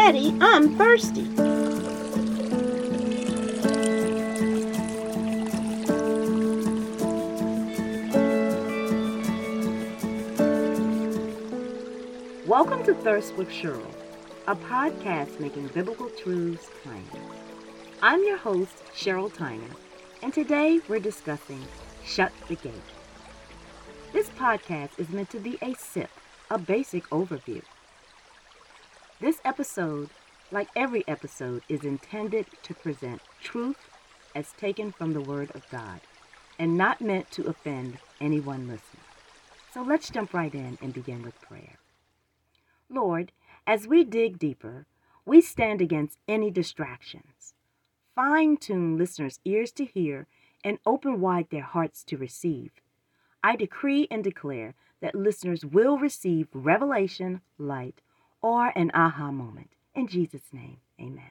Daddy, I'm thirsty. Welcome to Thirst with Cheryl, a podcast making biblical truths plain. I'm your host, Cheryl Tyner, and today we're discussing Shut the Gate. This podcast is meant to be a sip, a basic overview. This episode, like every episode, is intended to present truth as taken from the Word of God and not meant to offend anyone listening. So let's jump right in and begin with prayer. Lord, as we dig deeper, we stand against any distractions. Fine-tune listeners' ears to hear and open wide their hearts to receive. I decree and declare that listeners will receive revelation, light, or an aha moment. In Jesus' name, amen.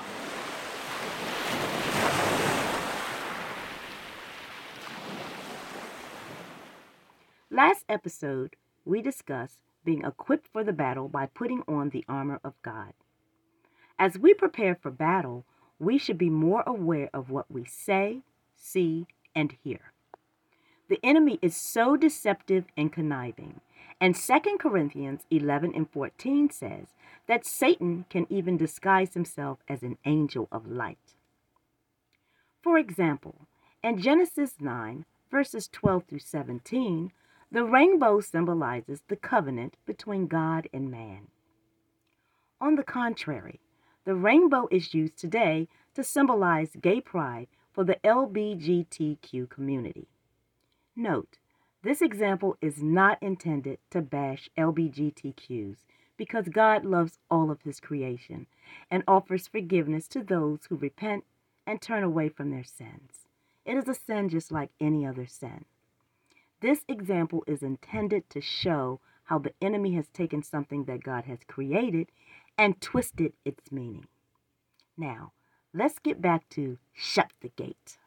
Last episode, we discussed being equipped for the battle by putting on the armor of God. As we prepare for battle, we should be more aware of what we say, see, and hear. The enemy is so deceptive and conniving, and 2 Corinthians 11 and 14 says that Satan can even disguise himself as an angel of light. For example, in Genesis 9, verses 12 through 17, the rainbow symbolizes the covenant between God and man. On the contrary, the rainbow is used today to symbolize gay pride for the LGBTQ community. Note, this example is not intended to bash LGBTQs because God loves all of his creation and offers forgiveness to those who repent and turn away from their sins. It is a sin just like any other sin. This example is intended to show how the enemy has taken something that God has created and twisted its meaning. Now, let's get back to Shut the Gate.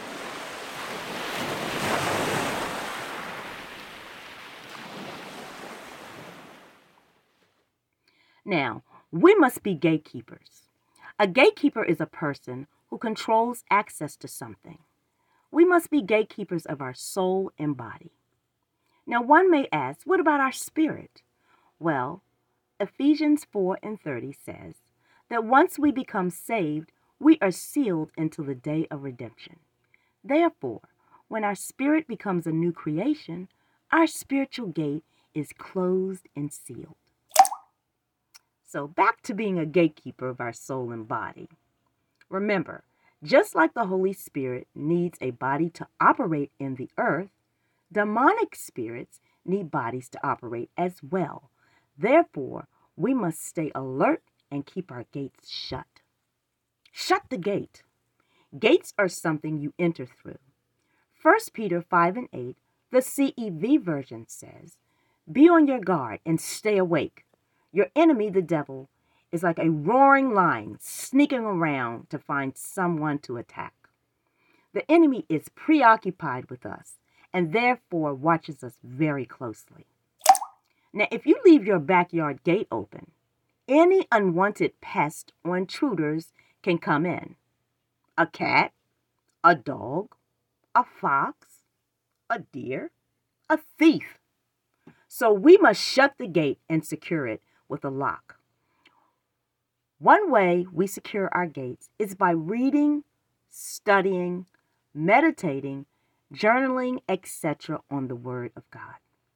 Now, we must be gatekeepers. A gatekeeper is a person who controls access to something. We must be gatekeepers of our soul and body. Now, one may ask, what about our spirit? Well, Ephesians 4 and 30 says that once we become saved, we are sealed until the day of redemption. Therefore, when our spirit becomes a new creation, our spiritual gate is closed and sealed. So back to being a gatekeeper of our soul and body. Remember, just like the Holy Spirit needs a body to operate in the earth, demonic spirits need bodies to operate as well. Therefore, we must stay alert and keep our gates shut. Shut the gate. Gates are something you enter through. 1 Peter 5 and 8, the CEV version says, "Be on your guard and stay awake. Your enemy, the devil, is like a roaring lion sneaking around to find someone to attack." The enemy is preoccupied with us and therefore watches us very closely. Now, if you leave your backyard gate open, any unwanted pest or intruders can come in. A cat, a dog, a fox, a deer, a thief. So we must shut the gate and secure it with a lock. One way we secure our gates is by reading, studying, meditating, journaling, etc. on the Word of God.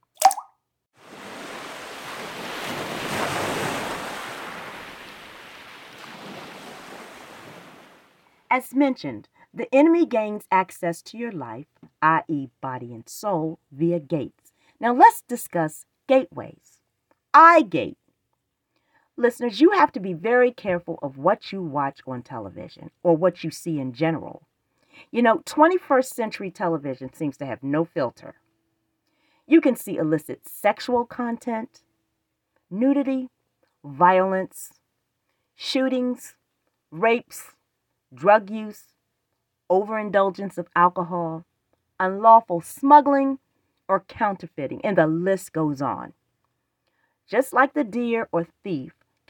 As mentioned, the enemy gains access to your life, i.e. body and soul, via gates. Now let's discuss gateways. Eye gate. Listeners, you have to be very careful of what you watch on television or what you see in general. 21st century television seems to have no filter. You can see illicit sexual content, nudity, violence, shootings, rapes, drug use, overindulgence of alcohol, unlawful smuggling, or counterfeiting, and the list goes on. Just like the deer or thief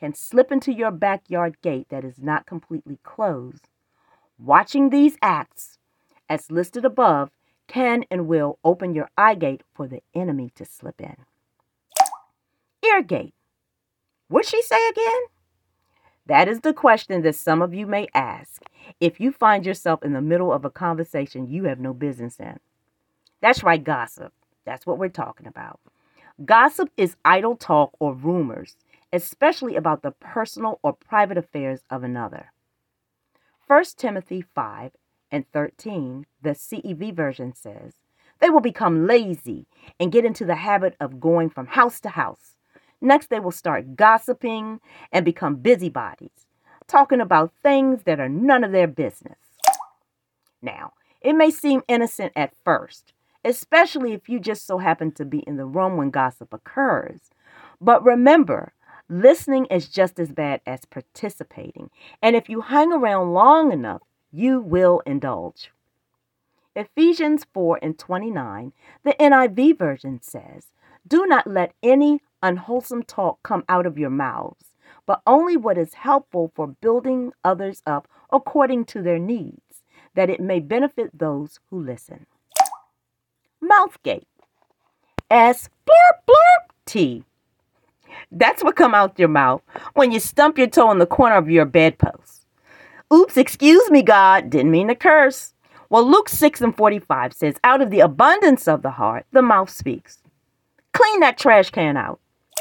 can slip into your backyard gate that is not completely closed. Watching these acts, as listed above, can and will open your eye gate for the enemy to slip in. Ear gate. What'd she say again? That is the question that some of you may ask if you find yourself in the middle of a conversation you have no business in. That's right, gossip. That's what we're talking about. Gossip is idle talk or rumors, especially about the personal or private affairs of another. 1 Timothy 5:13, the CEV version says, they will become lazy and get into the habit of going from house to house. Next, they will start gossiping and become busybodies, talking about things that are none of their business. Now, it may seem innocent at first, especially if you just so happen to be in the room when gossip occurs. But remember, listening is just as bad as participating, and if you hang around long enough, you will indulge. Ephesians 4:29, the NIV version says, do not let any unwholesome talk come out of your mouths, but only what is helpful for building others up according to their needs, that it may benefit those who listen. Mouthgate. S blurp blurp T. That's what come out your mouth when you stump your toe on the corner of your bedpost. Oops, excuse me, God, didn't mean to curse. Well, Luke 6:45 says, out of the abundance of the heart, the mouth speaks. Clean that trash can out.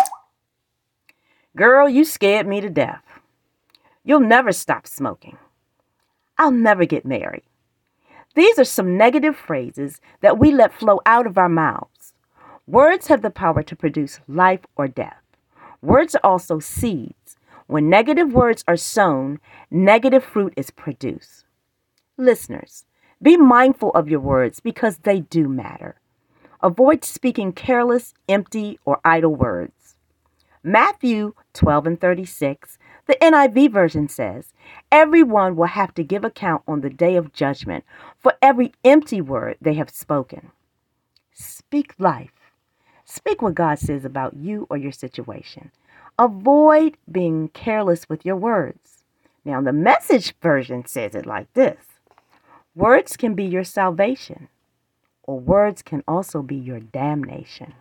Girl, you scared me to death. You'll never stop smoking. I'll never get married. These are some negative phrases that we let flow out of our mouths. Words have the power to produce life or death. Words are also seeds. When negative words are sown, negative fruit is produced. Listeners, be mindful of your words because they do matter. Avoid speaking careless, empty, or idle words. Matthew 12:36, the NIV version says, everyone will have to give account on the day of judgment for every empty word they have spoken. Speak life. Speak what God says about you or your situation. Avoid being careless with your words. Now, the Message version says it like this. Words can be your salvation, or words can also be your damnation.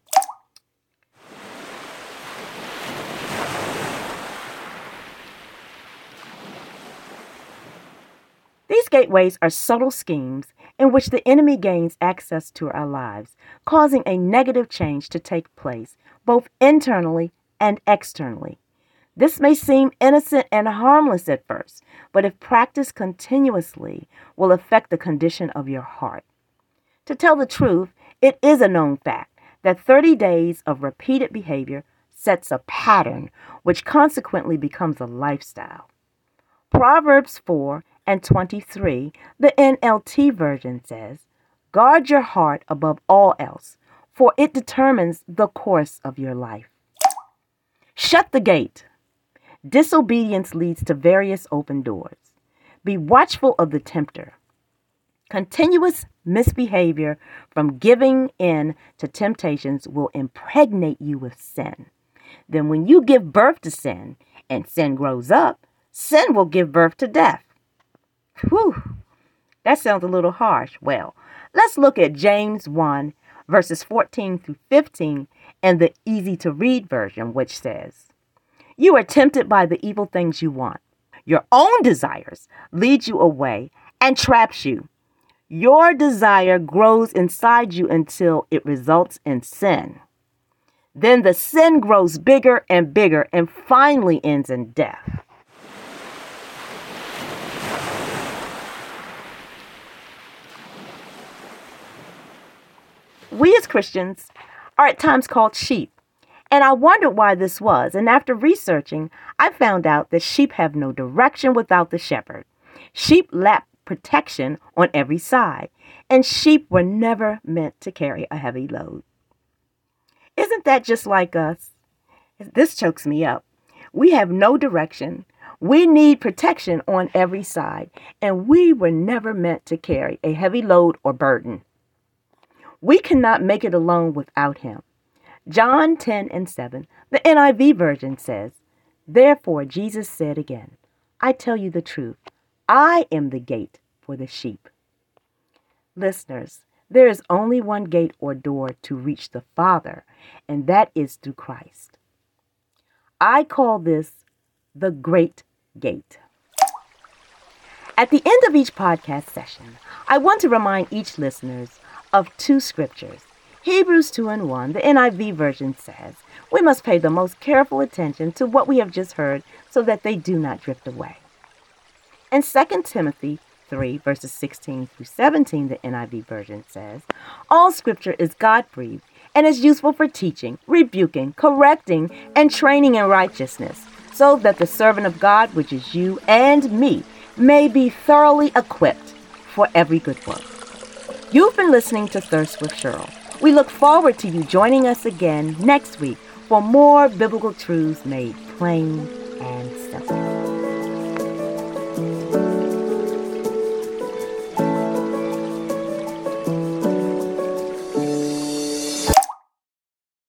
These gateways are subtle schemes in which the enemy gains access to our lives, causing a negative change to take place, both internally and externally. This may seem innocent and harmless at first, but if practiced continuously, will affect the condition of your heart. To tell the truth, it is a known fact that 30 days of repeated behavior sets a pattern, which consequently becomes a lifestyle. Proverbs 4:23, the NLT version says, guard your heart above all else, for it determines the course of your life. Shut the gate. Disobedience leads to various open doors. Be watchful of the tempter. Continuous misbehavior from giving in to temptations will impregnate you with sin. Then when you give birth to sin and sin grows up, sin will give birth to death. Whew, that sounds a little harsh. Well, let's look at James 1, verses 14 through 15 and the easy to read version, which says, you are tempted by the evil things you want. Your own desires lead you away and traps you. Your desire grows inside you until it results in sin. Then the sin grows bigger and bigger and finally ends in death. We as Christians are at times called sheep, and I wondered why this was. And after researching, I found out that sheep have no direction without the shepherd. Sheep lack protection on every side, and sheep were never meant to carry a heavy load. Isn't that just like us? This chokes me up. We have no direction. We need protection on every side, and we were never meant to carry a heavy load or burden. We cannot make it alone without him. John 10:7, the NIV version says, Therefore, Jesus said again, I tell you the truth. I am the gate for the sheep. Listeners, there is only one gate or door to reach the Father, and that is through Christ. I call this the Great Gate. At the end of each podcast session, I want to remind each listener of two scriptures. Hebrews 2:1, the NIV version says, we must pay the most careful attention to what we have just heard so that they do not drift away. And 2 Timothy 3, verses 16 through 17, the NIV version says, all scripture is God-breathed and is useful for teaching, rebuking, correcting, and training in righteousness, so that the servant of God, which is you and me, may be thoroughly equipped for every good work. You've been listening to Thirst with Cheryl. We look forward to you joining us again next week for more biblical truths made plain and simple.